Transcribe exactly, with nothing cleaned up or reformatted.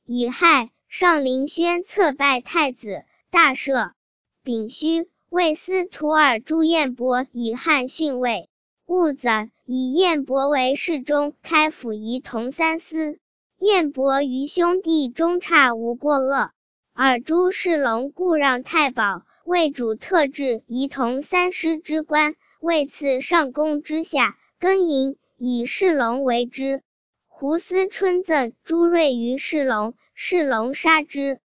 乙亥，上林轩侧拜太子，大赦。丙戌，为司徒尔朱彦伯以汉逊位。戊子，以彦伯为侍中，开府仪同三司。彦伯于兄弟中差无过恶。尔朱世龙故让太保，为主特制仪同三师之官，位次上宫之下，庚寅，以世龙为之。胡思春赠朱瑞于世龙，世龙杀之。